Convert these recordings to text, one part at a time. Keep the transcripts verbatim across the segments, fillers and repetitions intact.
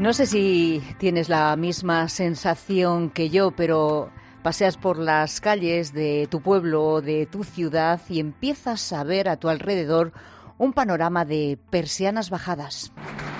No sé si tienes la misma sensación que yo, pero paseas por las calles de tu pueblo o de tu ciudad y empiezas a ver a tu alrededor un panorama de persianas bajadas.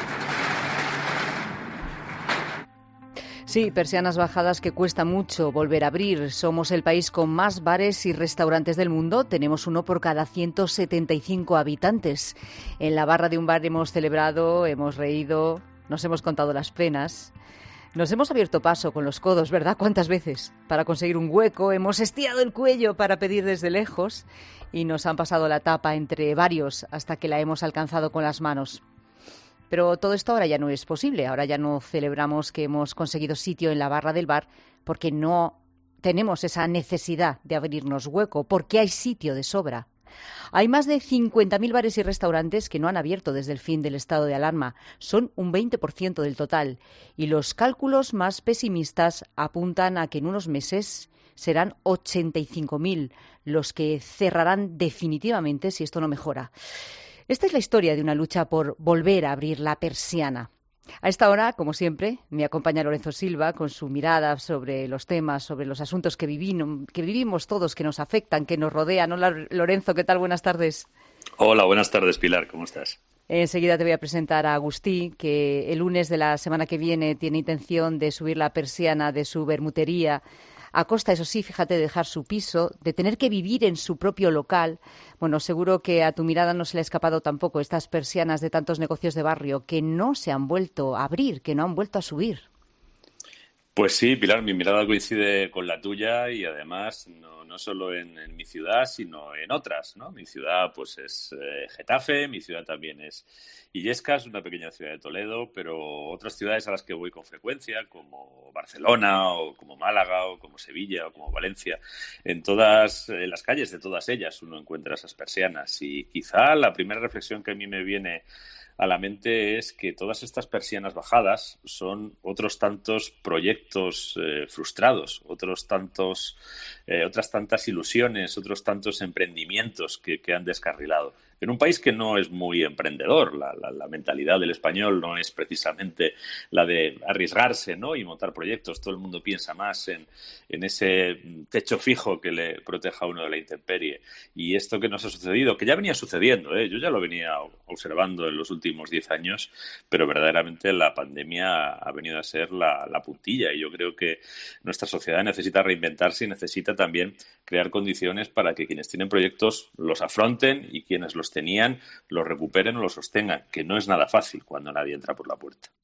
Sí, persianas bajadas que cuesta mucho volver a abrir. Somos el país con más bares y restaurantes del mundo. Tenemos uno por cada ciento setenta y cinco habitantes. En la barra de un bar hemos celebrado, hemos reído, nos hemos contado las penas. Nos hemos abierto paso con los codos, ¿verdad? ¿Cuántas veces? Para conseguir un hueco, hemos estirado el cuello para pedir desde lejos y nos han pasado la tapa entre varios hasta que la hemos alcanzado con las manos. Pero todo esto ahora ya no es posible. Ahora ya no celebramos que hemos conseguido sitio en la barra del bar porque no tenemos esa necesidad de abrirnos hueco, porque hay sitio de sobra. Hay más de cincuenta mil bares y restaurantes que no han abierto desde el fin del estado de alarma. Son un veinte por ciento del total. Y los cálculos más pesimistas apuntan a que en unos meses serán ochenta y cinco mil los que cerrarán definitivamente si esto no mejora. Esta es la historia de una lucha por volver a abrir la persiana. A esta hora, como siempre, me acompaña Lorenzo Silva con su mirada sobre los temas, sobre los asuntos que vivimos, que vivimos todos, que nos afectan, que nos rodean. Hola, Lorenzo, ¿qué tal? Buenas tardes. Hola, buenas tardes, Pilar. ¿Cómo estás? Enseguida te voy a presentar a Agustí, que el lunes de la semana que viene tiene intención de subir la persiana de su bermutería, a costa, eso sí, fíjate, de dejar su piso, de tener que vivir en su propio local. Bueno, seguro que a tu mirada no se le ha escapado tampoco estas persianas de tantos negocios de barrio que no se han vuelto a abrir, que no han vuelto a subir. Pues sí, Pilar, mi mirada coincide con la tuya y además no, no solo en, en mi ciudad, sino en otras, ¿no? Mi ciudad pues es eh, Getafe, mi ciudad también es Illescas, una pequeña ciudad de Toledo, pero otras ciudades a las que voy con frecuencia, como Barcelona o como Málaga o como Sevilla o como Valencia, en todas en las calles de todas ellas uno encuentra esas persianas y quizá la primera reflexión que a mí me viene a la mente es que todas estas persianas bajadas son otros tantos proyectos eh, frustrados, otros tantos, eh, otras tantas ilusiones, otros tantos emprendimientos que, que han descarrilado. En un país que no es muy emprendedor, la, la, la mentalidad del español no es precisamente la de arriesgarse, ¿no? Y montar proyectos. Todo el mundo piensa más en, en ese techo fijo que le proteja a uno de la intemperie. Y esto que nos ha sucedido, que ya venía sucediendo, ¿eh? Yo ya lo venía observando en los últimos diez años, pero verdaderamente la pandemia ha venido a ser la, la puntilla. Y yo creo que nuestra sociedad necesita reinventarse y necesita también crear condiciones para que quienes tienen proyectos los afronten y quienes los tenían, los recuperen o los sostengan, que no es nada fácil cuando nadie entra por la puerta.